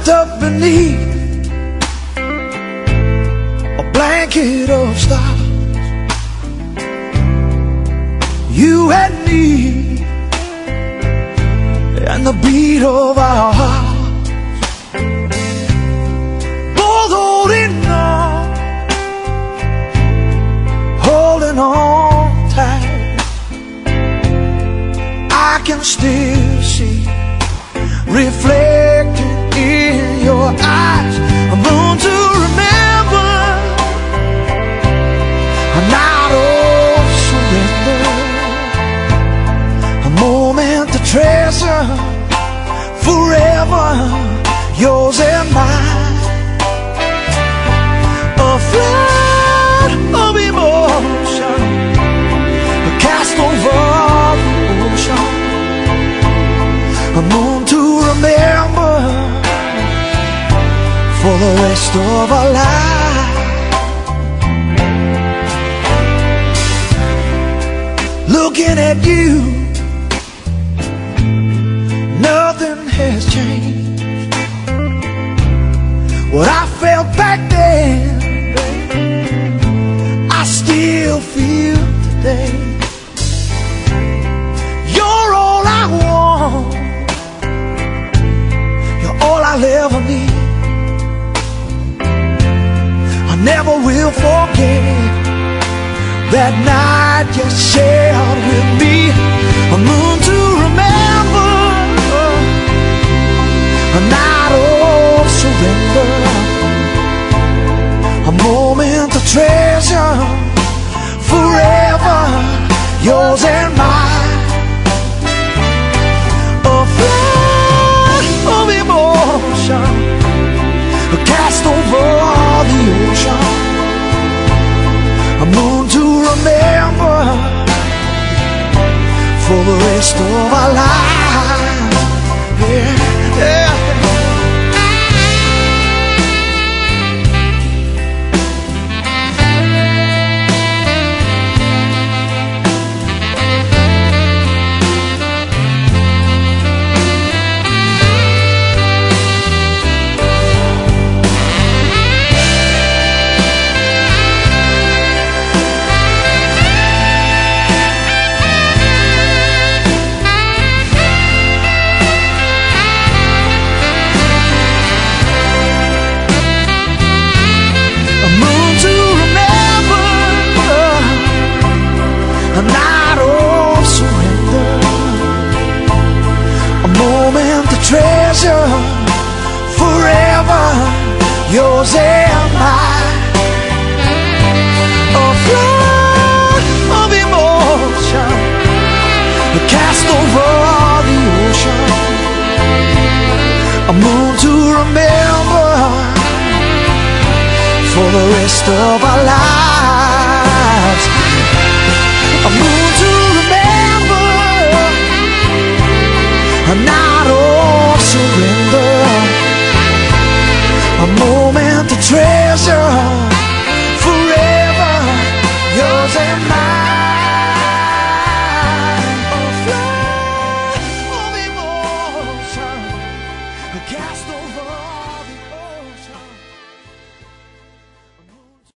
wrapped up beneath a blanket of stars. You and me and the beat of our hearts, both holding on tight. I can still see reflected in your eyes a moon to remember, a night of surrender, a moment to treasure, forever yours and mine. A flood of emotion cast over the ocean, a moon to remember for the rest of our life. Looking at you, nothing has changed. What I felt back then, I still feel today. You're all I want, all I'll ever need. I never will forget that night you shared with me. A moon to remember, a night of surrender, a moment to treasure, forever yours and mine. A flood of emotion cast over the ocean, a moon to remember for the rest of our lives. Yeah, yeah. A night of surrender, a moment to treasure, forever yours and mine. A flood of emotion cast over the ocean, a moon to remember for the rest of our lives. A moon to remember, a night of surrender, a moment to treasure, forever yours and mine. A flood of emotion cast over